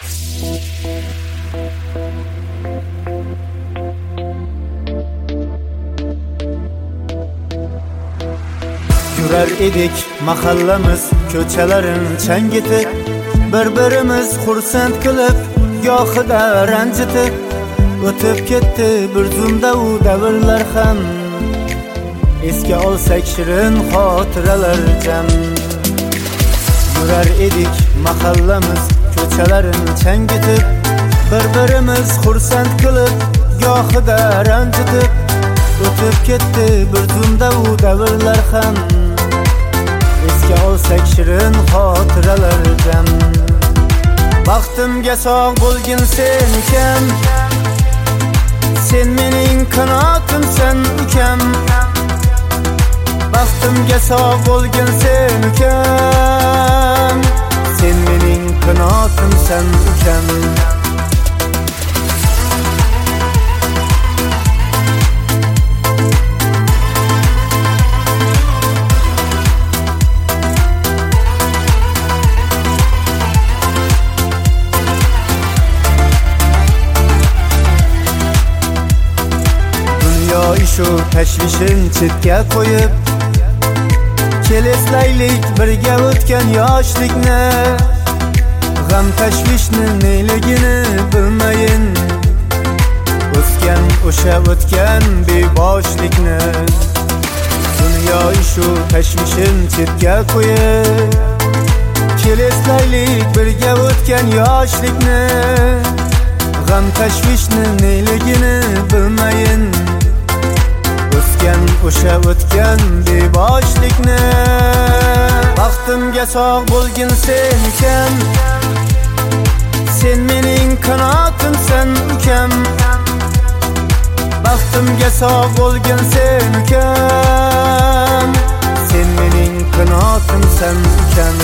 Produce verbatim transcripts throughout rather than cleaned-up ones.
Yurar edik mahallamiz ko'chalarin changitib, bir-birimiz xursand qilib, gohida ranjitib, o'tib ketdi bir zumda u davrlar ham. Esga olsak shirin xotiralar jam. Yurar edik mahallamiz ko'chalarin changitib, bir-birimiz xursand qilib, gohida ranjitib, o'tib ketdi bir zumda u davrlar ham. Esga olsak shirin xotiralar jam. Baxtimga sog' bo'lgin sen ukam, sen mening qanotimsan ukam. Baxtimga sog' bo'lgin sen ukam, sen mening qanotimsan ukam. Shu tashvishin chetga qo'yib, keleslaylik birga o'tgan yoshlikni. G'am tashvishni neligini bilmayin, o'sgan o'sha o'tgan beboshlikni. Dunyo shu tashvishin chetga qo'yib, keleslaylik birga o'tgan yoshlikni. G'am tashvishni neligini bilmayin, o'sgan o'sha o'tgan beboshlikni. Baxtimga sog' bo'lgin sen ukam, sen mening qanotimsan ukam. Baxtimga sog' bo'lgin sen ukam, sen mening qanotimsan ukam.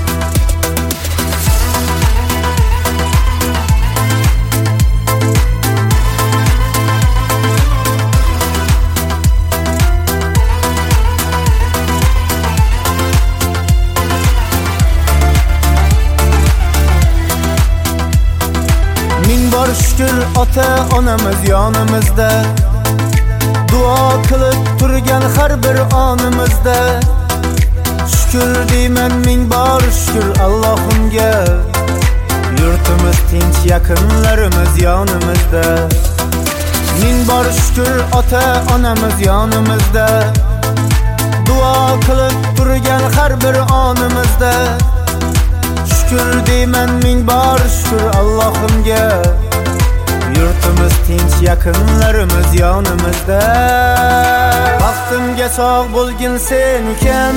Bor shukr ota onamiz yonimizda, duo qilib turgan har bir onimizda. Shukr deyman ming bor shukr Allohimga, yurtimiz tinch yaqinlarimiz yonimizda. Ming bor shukr ota onamiz yonimizda, duo qilib turgan har bir onimizda. Shukr deyman ming bor shukr Allohimga, yurtimiz tinch yaqinlarimiz yonimizda. Baxtimga sog' bo'lgin sen ukam,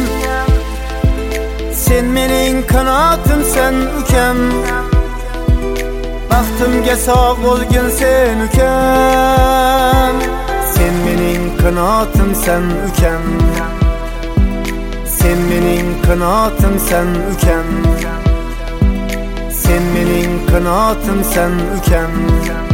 sen mening qanotimsan ukam. Baxtimga sog' bo'lgin sen ukam, sen mening qanotimsan ukam. Sen mening qanotimsan ukam, sen mening qanotimsan ukam.